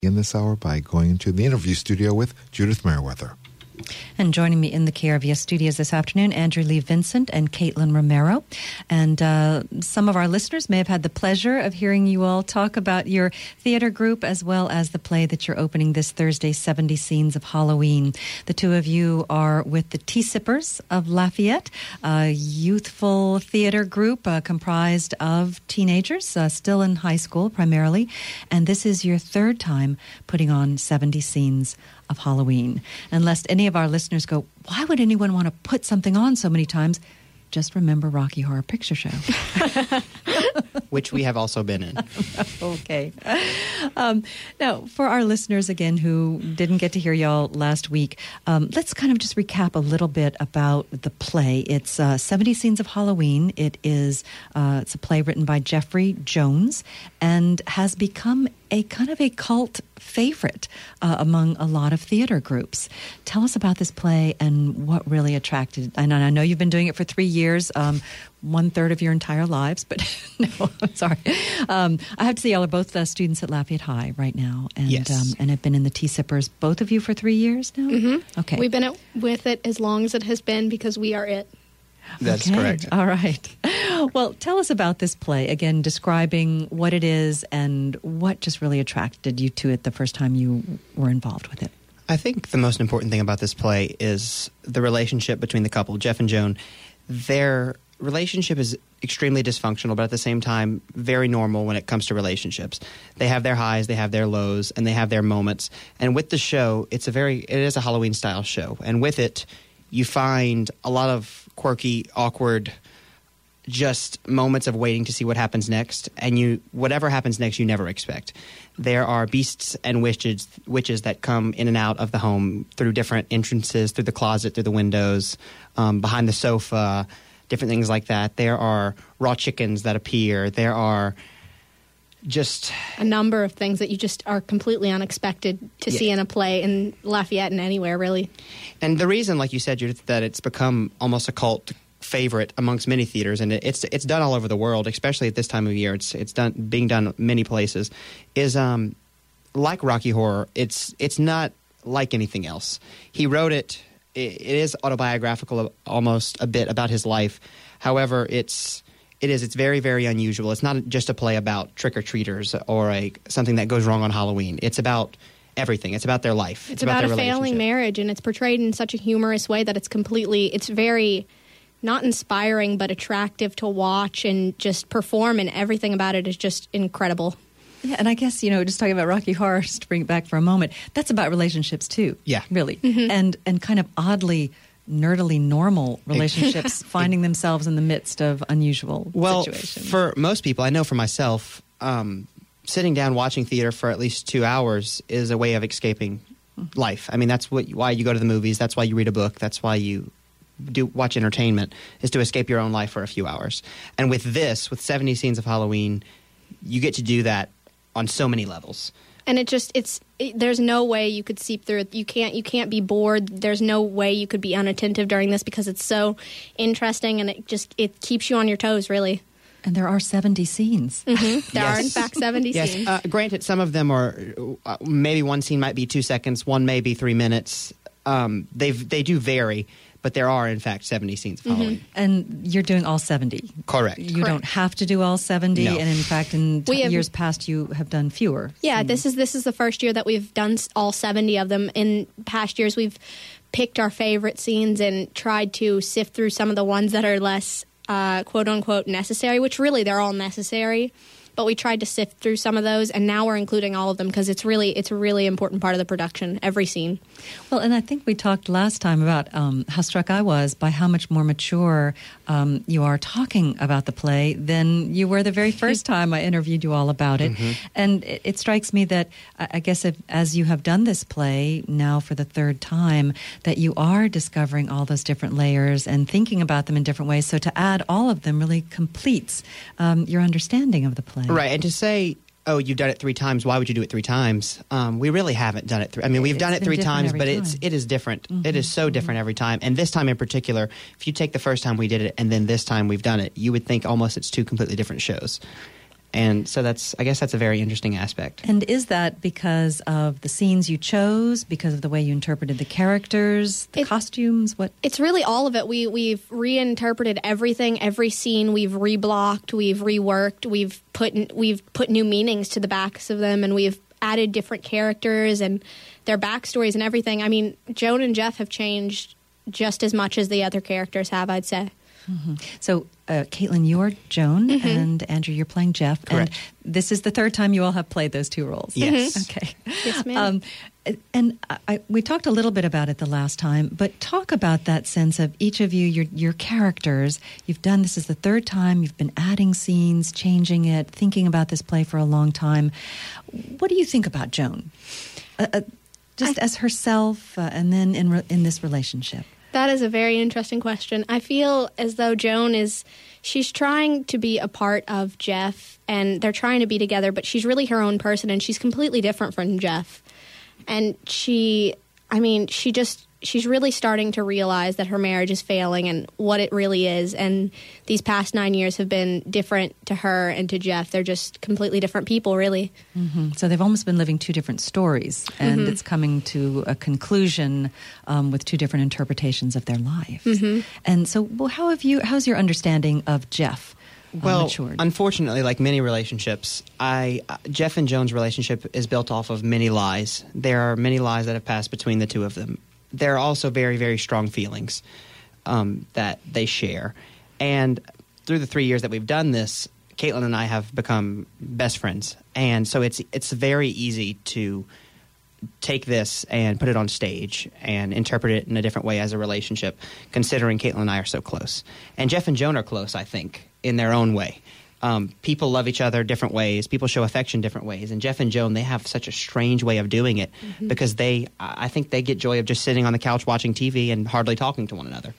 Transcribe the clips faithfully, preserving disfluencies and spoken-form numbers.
In this hour by going to the interview studio with Judith Merriweather. And joining me in the K R V S studios this afternoon, Andrew Lee Vincent and Caitlin Romero. And uh, some of our listeners may have had the pleasure of hearing you all talk about your theater group as well as the play that you're opening this Thursday, seventy Scenes of Halloween. The two of you are with the Tea Sippers of Lafayette, a youthful theater group uh, comprised of teenagers, uh, still in high school primarily. And this is your third time putting on seventy Scenes of Halloween. And lest any of our listeners go, why would anyone want to put something on so many times? Just remember Rocky Horror Picture Show. Which we have also been in. Okay. Um, now, for our listeners, again, who didn't get to hear y'all last week, um, let's kind of just recap a little bit about the play. It's uh, seventy Scenes of Halloween. It is uh, it's a play written by Jeffrey Jones and has become a kind of a cult favorite uh, among a lot of theater groups. Tell us about this play and what really attracted. And I know you've been doing it for three years, um, one third of your entire lives, but no, I'm sorry. Um, I have to say, y'all are both uh, students at Lafayette High right now, and yes. um, and have been in the Tea Sippers, both of you, for three years now. Mm-hmm. Okay, we've been at, with it as long as it has been because we are it. That's okay. correct. All right. Well, tell us about this play, again, describing what it is and what just really attracted you to it the first time you were involved with it. I think the most important thing about this play is the relationship between the couple, Jeff and Joan. Their relationship is extremely dysfunctional, but at the same time, very normal when it comes to relationships. They have their highs, they have their lows, and they have their moments. And with the show, it's a very, it is a Halloween-style show. And with it, you find a lot of quirky, awkward, just moments of waiting to see what happens next, and you whatever happens next you never expect. There are beasts and witches witches that come in and out of the home through different entrances, through the closet, through the windows, um, behind the sofa, different things like that. There are raw chickens that appear. There are just a number of things that you just are completely unexpected to yeah. see in a play in Lafayette and anywhere, really. And the reason, like you said, Judith, that it's become almost a cult favorite amongst many theaters, and it's it's done all over the world, especially at this time of year. It's it's done being done many places. Is um like Rocky Horror. It's it's not like anything else. He wrote it. It, it is autobiographical, almost a bit about his life. However, it's it is it's very very unusual. It's not just a play about trick or treaters or a something that goes wrong on Halloween. It's about everything. It's about their life. It's, it's about, about a their failing marriage, and it's portrayed in such a humorous way that it's completely. It's very. Not inspiring, but attractive to watch and just perform, and everything about it is just incredible. Yeah, and I guess, you know, just talking about Rocky Horror, just to bring it back for a moment, that's about relationships too. Yeah. Really. Mm-hmm. And and kind of oddly, nerdily normal relationships finding themselves in the midst of unusual well, situations. For most people, I know for myself, um, sitting down watching theater for at least two hours is a way of escaping mm-hmm. life. I mean, that's what, why you go to the movies. That's why you read a book. That's why you do watch entertainment, is to escape your own life for a few hours. And with this, with seventy Scenes of Halloween, you get to do that on so many levels. And it just it's it, there's no way you could seep through it. You can't you can't be bored. There's no way you could be unattentive during this because it's so interesting, and it just it keeps you on your toes, really. And there are seventy scenes. Mm-hmm. There Yes. are, in fact, seventy yes. scenes. Uh, granted, some of them are uh, maybe one scene might be two seconds, one may be three minutes. Um, they they do vary. But there are, in fact, seventy scenes of Mm-hmm. Halloween. And you're doing all seventy. Correct. You Correct. don't have to do all seventy. No. And in fact, in t- We have- years past, you have done fewer. Yeah, this is this is the first year that we've done s- all seventy of them. In past years, we've picked our favorite scenes and tried to sift through some of the ones that are less uh, quote-unquote necessary, which really they're all necessary. But we tried to sift through some of those, and now we're including all of them because it's really it's a really important part of the production, every scene. Well, and I think we talked last time about um, how struck I was by how much more mature um, you are talking about the play than you were the very first time I interviewed you all about it. Mm-hmm. And it, it strikes me that, I guess, if, as you have done this play now for the third time, that you are discovering all those different layers and thinking about them in different ways. So to add all of them really completes um, your understanding of the play. Right, and to say, oh, you've done it three times, why would you do it three times? Um, we really haven't done it three. I mean, we've It's done it been three different times, every but time. it's it is different. Mm-hmm. It is so different every time. And this time in particular, if you take the first time we did it and then this time we've done it, you would think almost it's two completely different shows. And so that's, I guess that's a very interesting aspect. And is that because of the scenes you chose, because of the way you interpreted the characters, the It- costumes? What? It's really all of it. We we've reinterpreted everything, every scene. We've reblocked, we've reworked, we've put in, we've put new meanings to the backs of them, and we've added different characters and their backstories and everything. I mean, Joan and Jeff have changed just as much as the other characters have, I'd say. Mm-hmm. So, uh, Caitlin, you're Joan, Mm-hmm. and Andrew, you're playing Jeff. Correct. And this is the third time you all have played those two roles. Yes. Mm-hmm. Okay. Yes, ma'am. Um, and I, I, we talked a little bit about it the last time, but talk about that sense of each of you, your your characters. You've done this is the third time. You've been adding scenes, changing it, thinking about this play for a long time. What do you think about Joan, uh, uh, just I- as herself, uh, and then in re- in this relationship? That is a very interesting question. I feel as though Joan is, she's trying to be a part of Jeff, and they're trying to be together, but she's really her own person, and she's completely different from Jeff. And she, I mean, she just, she's really starting to realize that her marriage is failing and what it really is. And these past nine years have been different to her and to Jeff. They're just completely different people, really. Mm-hmm. So they've almost been living two different stories, and Mm-hmm. it's coming to a conclusion um, with two different interpretations of their lives. Mm-hmm. And so, well, how have you? How's your understanding of Jeff uh, Well, matured? unfortunately, like many relationships, I uh, Jeff and Joan's relationship is built off of many lies. There are many lies that have passed between the two of them. There are also very, very strong feelings um, that they share. And through the three years that we've done this, Caitlin and I have become best friends. And so it's it's very easy to take this and put it on stage and interpret it in a different way as a relationship, considering Caitlin and I are so close. And Jeff and Joan are close, I think, in their own way. Um, people love each other different ways. People show affection different ways. And Jeff and Joan, they have such a strange way of doing it Mm-hmm. because they, I I think they get joy of just sitting on the couch watching T V and hardly talking to one another.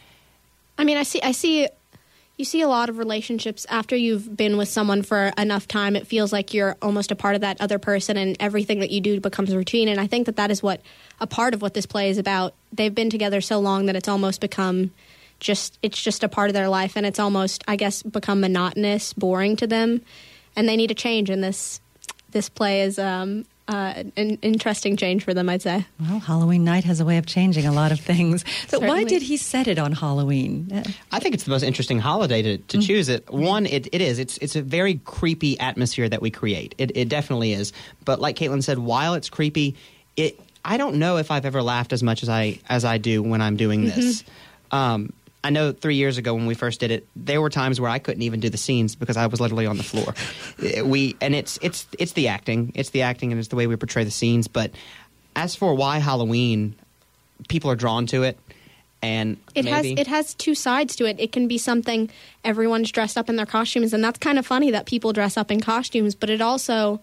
I mean, I see, I see, you see a lot of relationships after you've been with someone for enough time. It feels like you're almost a part of that other person, and everything that you do becomes routine. And I think that that is what a part of what this play is about. They've been together so long that it's almost become just, it's just a part of their life, and it's almost, I guess, become monotonous, boring to them, and they need a change. And this, this play is um, uh, an interesting change for them, I'd say. Well, Halloween night has a way of changing a lot of things. But why Certainly. did he set it on Halloween? Uh, I think it's the most interesting holiday to, to choose it. One, it, it is. It's it's a very creepy atmosphere that we create. It, it definitely is. But like Caitlin said, while it's creepy, it I don't know if I've ever laughed as much as I as I do when I'm doing this. Um, I know three years ago when we first did it, there were times where I couldn't even do the scenes because I was literally on the floor. Uh, we and it's it's it's the acting, it's the acting, and it's the way we portray the scenes. But as for why Halloween, people are drawn to it, and It maybe, has it has two sides to it. It can be something everyone's dressed up in their costumes, and that's kind of funny that people dress up in costumes, but it also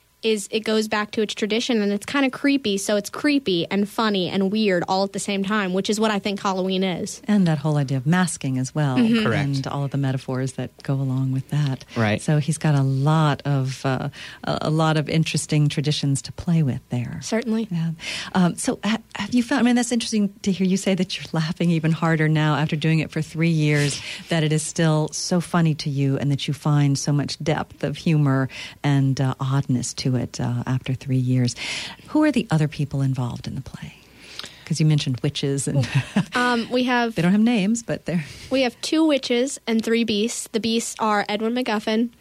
is it goes back to its tradition, and it's kind of creepy. So it's creepy and funny and weird all at the same time, which is what I think Halloween is. And that whole idea of masking as well. Correct. And all of the metaphors that go along with that. Right. So he's got a lot of uh, a a lot of interesting traditions to play with there. Certainly. Yeah. Um, so ha- have you found, I mean, that's interesting to hear you say that you're laughing even harder now after doing it for three years, that it is still so funny to you and that you find so much depth of humor and uh, oddness to it uh, after three years. Who are the other people involved in the play? Because you mentioned witches and Um, we have they don't have names, but they're... we have two witches and three beasts. The beasts are Edwin McGuffin,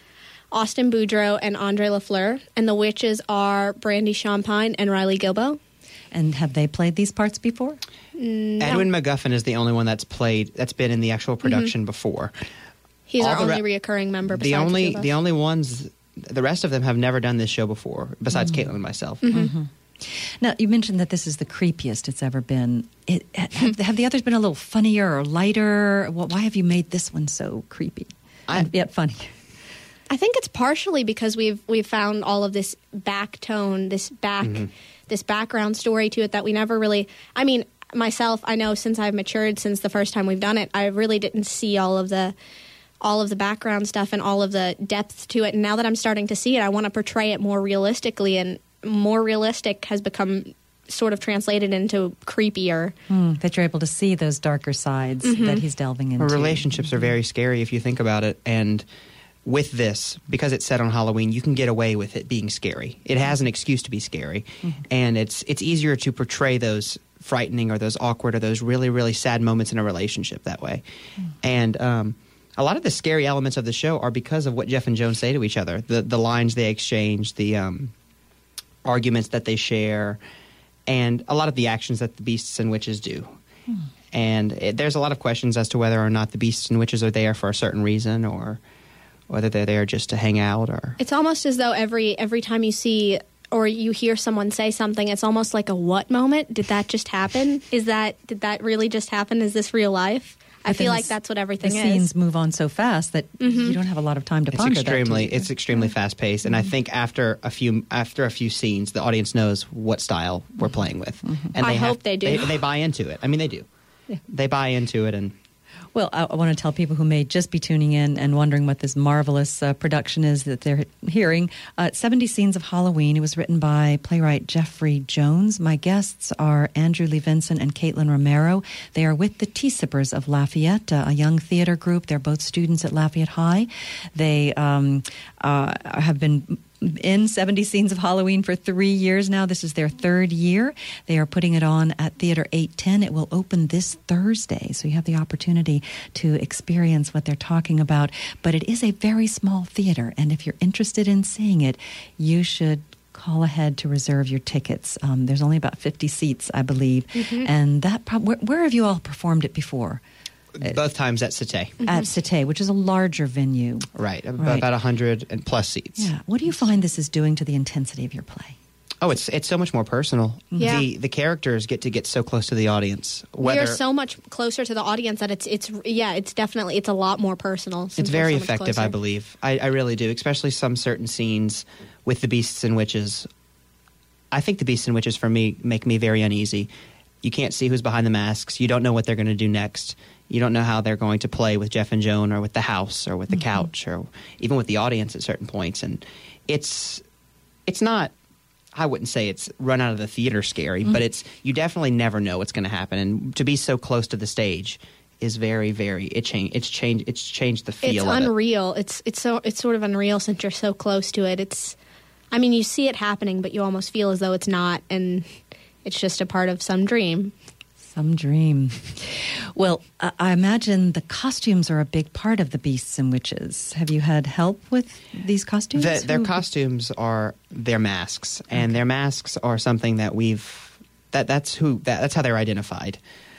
Austin Boudreau, and Andre Lafleur, and the witches are Brandy Champagne and Riley Gilbo. And have they played these parts before? Edwin McGuffin is the only one that's played that's been in the actual production before. He's All our the only re- reoccurring member. The Besides only the, two of the us. only ones, the rest of them have never done this show before, besides Caitlin and myself. Now, you mentioned that this is the creepiest it's ever been. It, have, have the others been a little funnier or lighter? Well, why have you made this one so creepy I- and yet funny? I think it's partially because we've we've found all of this back tone, this back, this background story to it that we never really. I mean, myself, I know since I've matured since the first time we've done it, I really didn't see all of the all of the background stuff and all of the depth to it. And now that I'm starting to see it, I want to portray it more realistically, and more realistic has become sort of translated into creepier. Hmm, that you're able to see those darker sides that he's delving into. Well, relationships are very scary if you think about it, and with this, because it's set on Halloween, you can get away with it being scary. It has an excuse to be scary, mm-hmm. and it's it's easier to portray those frightening or those awkward or those really, really sad moments in a relationship that way. Mm-hmm. And um, a lot of the scary elements of the show are because of what Jeff and Joan say to each other, the the lines they exchange, the um, arguments that they share, and a lot of the actions that the beasts and witches do. Mm-hmm. And it, there's a lot of questions as to whether or not the beasts and witches are there for a certain reason, or whether they're there just to hang out. Or it's almost as though every every time you see or you hear someone say something, it's almost like a what moment? Did that just happen? Is that did that really just happen? Is this real life? I feel like that's what everything the is. The scenes move on so fast that mm-hmm. you don't have a lot of time to it's ponder extremely, that. It's extremely yeah. fast paced, and mm-hmm. I think after a few after a few scenes, the audience knows what style we're playing with, mm-hmm. and I they hope have, they do. They, they buy into it. I mean, they do. Yeah. They buy into it, and. Well, I, I want to tell people who may just be tuning in and wondering what this marvelous uh, production is that they're hearing. Uh, seventy Scenes of Halloween. It was written by playwright Jeffrey Jones. My guests are Andrew Lee Vincent and Caitlin Romero. They are with the Tea-Sippers of Lafayette, uh, a young theater group. They're both students at Lafayette High. They um, uh, have been in seventy Scenes of Halloween for three years now. This is their third year. They are putting it on at Theater eight ten. It will open this Thursday, so you have the opportunity to experience what they're talking about. But it is a very small theater, and if you're interested in seeing it, you should call ahead to reserve your tickets. Um, there's only about fifty seats, I believe. Mm-hmm. And that prob- where, where have you all performed it before? Both times at Cité. Mm-hmm. At Cité, which is a larger venue. Right, about, right. about one hundred and plus seats. Yeah. What do you find this is doing to the intensity of your play? Oh, it's it's so much more personal. Yeah. The the characters get to get so close to the audience. Whether, we are so much closer to the audience that it's it's yeah, it's definitely it's a lot more personal. It's very so effective, I believe. I, I really do, especially some certain scenes with the beasts and witches. I think the beasts and witches for me make me very uneasy. You can't see who's behind the masks. You don't know what they're going to do next. You don't know how they're going to play with Jeff and Joan or with the house or with the mm-hmm. couch or even with the audience at certain points. And it's it's not, I wouldn't say it's run out of the theater scary, mm-hmm. but it's you definitely never know what's going to happen. And to be so close to the stage is very, very it change it's changed it's changed the feel it's of unreal. it. It's it's so it's sort of unreal since you're so close to it. It's I mean, you see it happening, but you almost feel as though it's not, and it's just a part of some dream. Some dream. Well, uh, I imagine the costumes are a big part of the Beasts and Witches. Have you had help with these costumes? The, their costumes are their masks, and okay. their masks are something that we've that that's who that, that's how they're identified.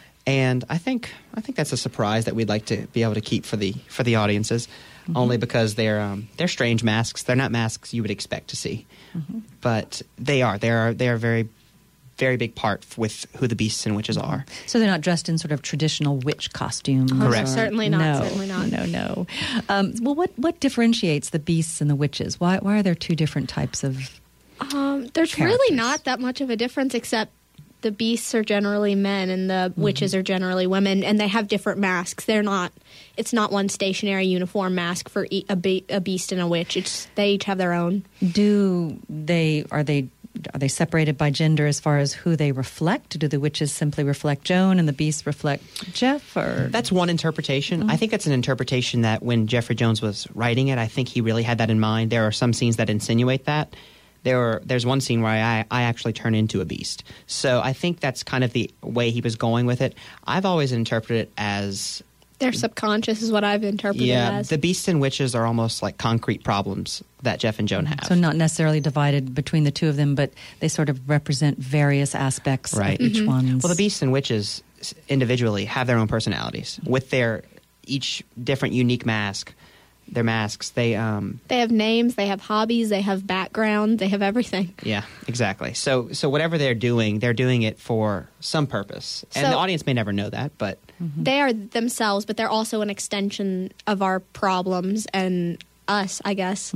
And I think I think that's a surprise that we'd like to be able to keep for the for the audiences, mm-hmm. only because they're um, they're strange masks. They're not masks you would expect to see, mm-hmm. but they are. They are they are very. very big part with who the beasts and witches are. So they're not dressed in sort of traditional witch costumes? Correct. Certainly not. No, certainly not. No, no. Um, well, what, what differentiates the beasts and the witches? Why, why are there two different types of um, There's characters? really not that much of a difference, except the beasts are generally men and the mm-hmm. witches are generally women, and they have different masks. They're not, it's not one stationary uniform mask for e- a, be- a beast and a witch. It's they each have their own. Do they, are they... Are they separated by gender as far as who they reflect? Do the witches simply reflect Joan and the beasts reflect Jeff? Or that's one interpretation. Mm-hmm. I think that's an interpretation that when Jeffrey Jones was writing it, I think he really had that in mind. There are some scenes that insinuate that. There are, there's one scene where I, I actually turn into a beast. So I think that's kind of the way he was going with it. I've always interpreted it as... Their subconscious is what I've interpreted yeah, it as. The beasts and witches are almost like concrete problems that Jeff and Joan have. So not necessarily divided between the two of them, but they sort of represent various aspects right. of each mm-hmm. one. Well, the beasts and witches individually have their own personalities with their each different unique mask. Their masks, they um they have names, they have hobbies, they have background, they have everything. Yeah, exactly. So so whatever they're doing, they're doing it for some purpose, and so, the audience may never know that, but mm-hmm. they are themselves, but they're also an extension of our problems and us, I guess. Mm-hmm.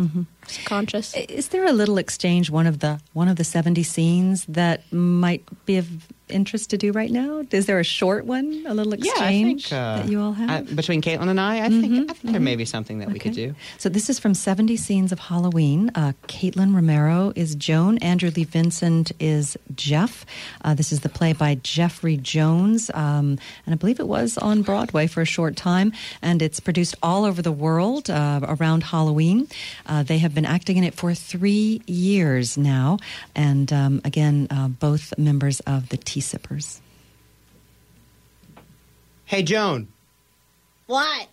conscious. Is there a little exchange, one of the one of the seventy scenes that might be of interest to do right now? Is there a short one, a little exchange yeah, I think, uh, that you all have? Uh, between Caitlin and I, I Mhm, think I think mhm. there may be something that we could Okay. do. So this is from seventy Scenes of Halloween. Uh, Caitlin Romero is Joan. Andrew Lee Vincent is Jeff. Uh, this is the play by Jeffrey Jones. Um, and I believe it was on Broadway for a short time. And it's produced all over the world uh, around Halloween. Uh, they have been acting in it for three years now. And um, again, uh, both members of the Tea Sippers. Hey, Joan, What?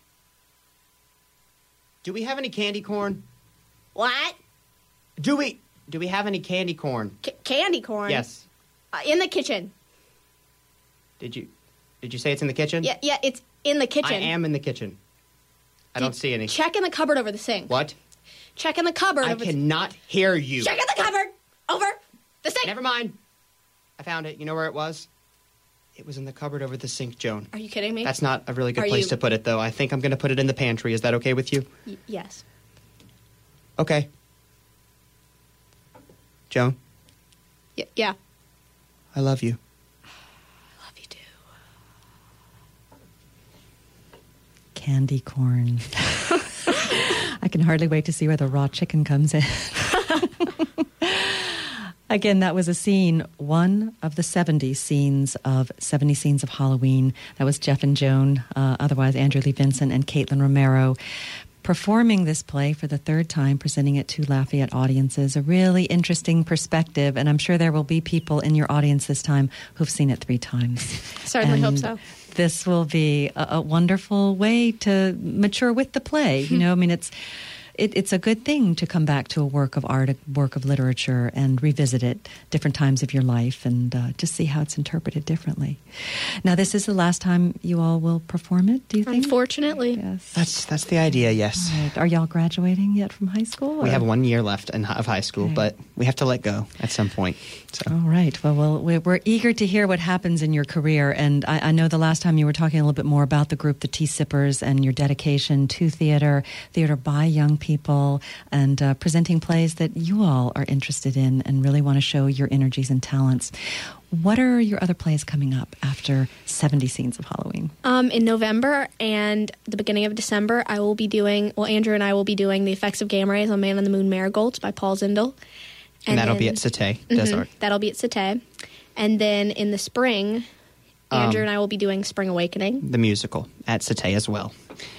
do we have any candy corn? What? Do we do we have any candy corn? C- candy corn? Yes. Uh, in the kitchen. Did you did you say it's in the kitchen? Yeah, yeah, it's in the kitchen. I am in the kitchen. I don't Did- see any. Check in the cupboard over the sink. What? Check in the cupboard I over the cannot hear you. Check in the cupboard over the sink. Never mind. I found it. You know where it was? It was in the cupboard over the sink, Joan. Are you kidding me? That's not a really good Are place you- to put it, though. I think I'm going to put it in the pantry. Is that okay with you? Y- yes. Okay. Joan, Y- yeah. I love you. I love you too. Candy corn. I can hardly wait to see where the raw chicken comes in. Again, that was a scene, one of the seventy scenes of seventy Scenes of Halloween. That was Jeff and Joan, uh, otherwise Andrew Lee Vincent and Caitlin Romero, performing this play for the third time, presenting it to Lafayette audiences. A really interesting perspective, and I'm sure there will be people in your audience this time who've seen it three times. Certainly hope And so. This will be a, a wonderful way to mature with the play. You know, I mean, it's it, it's a good thing to come back to a work of art, a work of literature, and revisit it different times of your life and uh, just see how it's interpreted differently. Now, this is the last time you all will perform it, do you think? Unfortunately. Yes. That's that's the idea, yes. All right. Are y'all graduating yet from high school? We or- have one year left in, of high school, Okay. but we have to let go at some point. So All right. Well, well, we're we're eager to hear what happens in your career. And I, I know the last time you were talking a little bit more about the group, the Tea Sippers, and your dedication to theater, theater by young people, and uh, presenting plays that you all are interested in and really want to show your energies and talents. What are your other plays coming up after seventy Scenes of Halloween? Um, in November and the beginning of December, I will be doing, well, Andrew and I will be doing The Effects of Gamma Rays on Man on the Moon Marigolds by Paul Zindel. and that'll be then- at Cité Mhm, Desert. that'll be at Cité. And then in the spring, Andrew Um, and I will be doing Spring Awakening. The musical at Cité as well.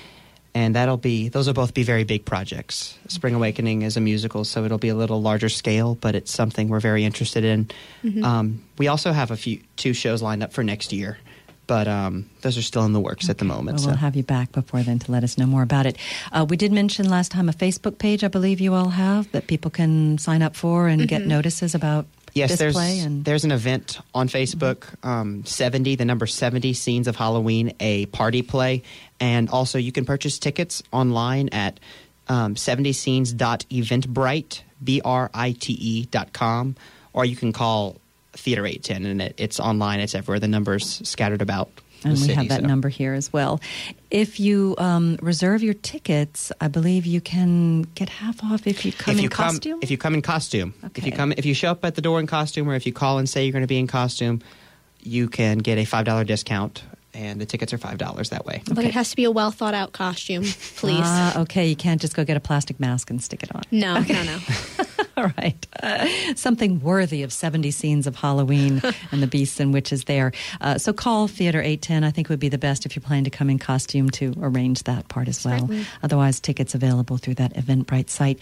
And that'll be, those will both be very big projects. Spring Awakening is a musical, so it'll be a little larger scale, but it's something we're very interested in. Mm-hmm. Um, we also have a few, two shows lined up for next year, but um, those are still in the works at the moment. Well, we'll so. have you back before then to let us know more about it. Uh, we did mention last time a Facebook page, I believe you all have, that people can sign up for and get notices about Yes, this there's play. And there's an event on Facebook, um, seventy, the number seventy Scenes of Halloween, a party play, and also you can purchase tickets online at um, seventy scenes dot eventbrite, B R I T E dot com, or you can call Theater eight ten, and it, it's online. It's everywhere. The number's scattered about the And we city, have that so. number here as well. If you um, reserve your tickets, I believe you can get half off if you come if in you come, costume. If you come in costume, if you Okay. come, if you show up at the door in costume, or if you call and say you're going to be in costume, you can get a five dollar discount, and the tickets are five dollars that way. But it has to be a well thought out costume, please. Ah, okay. You can't just go get a plastic mask and stick it on. no, no, no. All right. Uh, something worthy of seventy Scenes of Halloween and the beasts and witches there. Uh, so call Theater eight ten. I think would be the best if you're planning to come in costume to arrange that part as well. Certainly. Otherwise, tickets available through that Eventbrite site.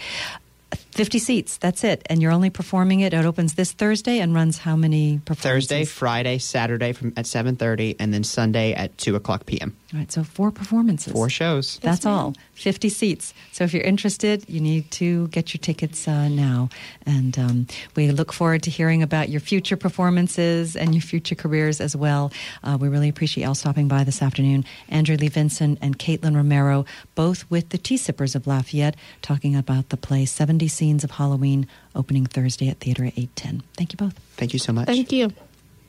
fifty seats, that's it. And you're only performing it. It opens this Thursday and runs how many performances? Thursday, Friday, Saturday from at seven thirty, and then Sunday at two o'clock p.m. All right, so four performances. Four shows. That's all. fifty seats. So if you're interested, you need to get your tickets uh, now. And um, we look forward to hearing about your future performances and your future careers as well. Uh, we really appreciate y'all stopping by this afternoon. Andrew Lee Vincent and Caitlin Romero, both with the Tea Sippers of Lafayette, talking about the play seventy Scenes of Halloween, opening Thursday at Theater eight ten. Thank you both. Thank you so much. Thank you.